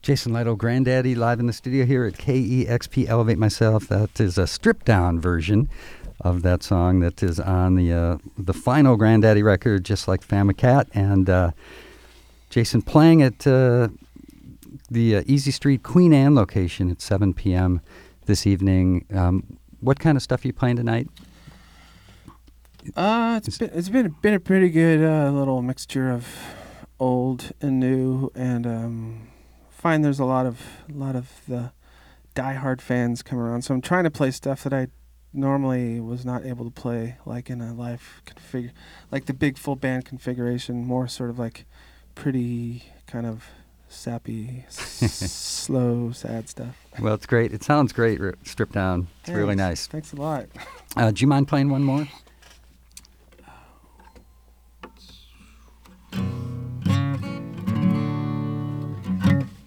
Jason Lytle, Granddaddy, live in the studio here at KEXP Elevate Myself. That is a stripped-down version of that song that is on the final Granddaddy record, Just Like Family Cat. And Jason playing at the Easy Street Queen Anne location at 7 p.m. this evening. What kind of stuff are you playing tonight? It's been a pretty good little mixture of old and new, and find there's a lot of the diehard fans come around. So I'm trying to play stuff that I normally was not able to play, like in a live like the big full band configuration, more sort of like pretty kind of sappy, slow, sad stuff. Well, it's great. It sounds great, stripped down. It's really nice. Thanks a lot. Do you mind playing one more?